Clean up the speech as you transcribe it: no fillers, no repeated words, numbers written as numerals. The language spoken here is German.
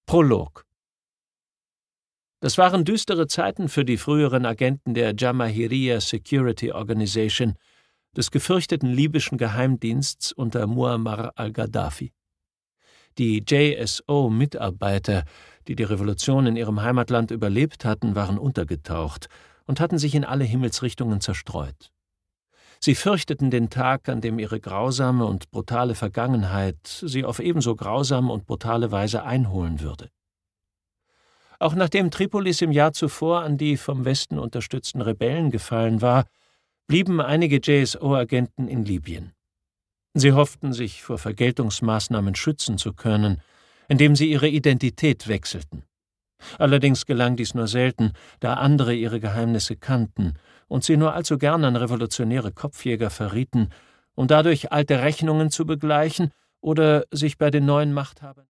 Prolog. Das waren düstere Zeiten für die früheren Agenten der Jamahiriya Security Organization, des gefürchteten libyschen Geheimdiensts unter Muammar al-Gaddafi. Die JSO-Mitarbeiter, die die Revolution in ihrem Heimatland überlebt hatten, waren untergetaucht und hatten sich in alle Himmelsrichtungen zerstreut. Sie fürchteten den Tag, an dem ihre grausame und brutale Vergangenheit sie auf ebenso grausame und brutale Weise einholen würde. Auch nachdem Tripolis im Jahr zuvor an die vom Westen unterstützten Rebellen gefallen war, blieben einige JSO-Agenten in Libyen. Sie hofften, sich vor Vergeltungsmaßnahmen schützen zu können, indem sie ihre Identität wechselten. Allerdings gelang dies nur selten, da andere ihre Geheimnisse kannten und sie nur allzu gern an revolutionäre Kopfjäger verrieten, um dadurch alte Rechnungen zu begleichen oder sich bei den neuen Machthabern